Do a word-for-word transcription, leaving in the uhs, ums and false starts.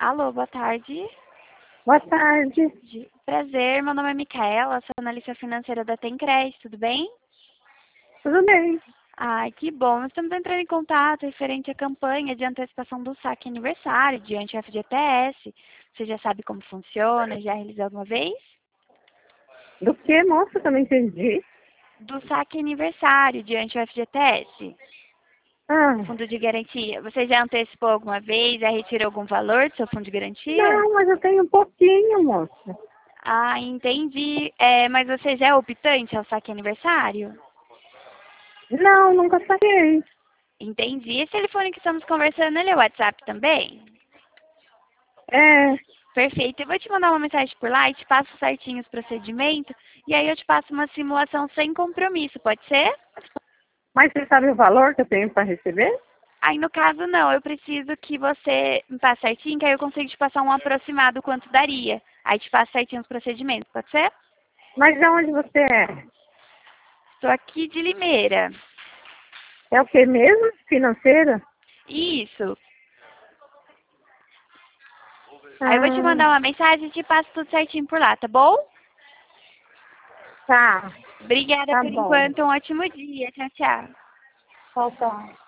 Alô, boa tarde. Boa tarde. De- Prazer, meu nome é Micaela, sou analista financeira da Tencred, tudo bem? Tudo bem? Ai, que bom. Nós estamos entrando em contato referente à campanha de antecipação do saque aniversário diante do F G T S. Você já sabe como funciona? Já realizou alguma vez? Do que, moça, que eu não entendi? Do saque aniversário diante do F G T S, Ah, fundo de garantia. Você já antecipou alguma vez? Já retirou algum valor do seu fundo de garantia? não, mas eu tenho um pouquinho, moça. Ah, entendi. É, mas você já é optante ao saque aniversário? Não, nunca saquei. Entendi. Esse telefone que estamos conversando, ele é WhatsApp também? É, Perfeito. Eu vou te mandar uma mensagem por lá e te passo certinho os procedimentos. E aí eu te passo uma simulação sem compromisso, pode ser? mas você sabe o valor que eu tenho para receber? Aí no caso não, eu preciso que você me passe certinho, que aí eu consigo te passar um aproximado quanto daria. Aí te passo certinho os procedimentos, pode ser? Mas de onde você é? Estou aqui de Limeira. É o que mesmo? Financeira? Isso. Aí eu vou te Ah, mandar uma mensagem e te passo tudo certinho por lá, tá bom? tá, Obrigada tá por bom. enquanto, um ótimo dia. Tchau, tchau. Tchau, tchau.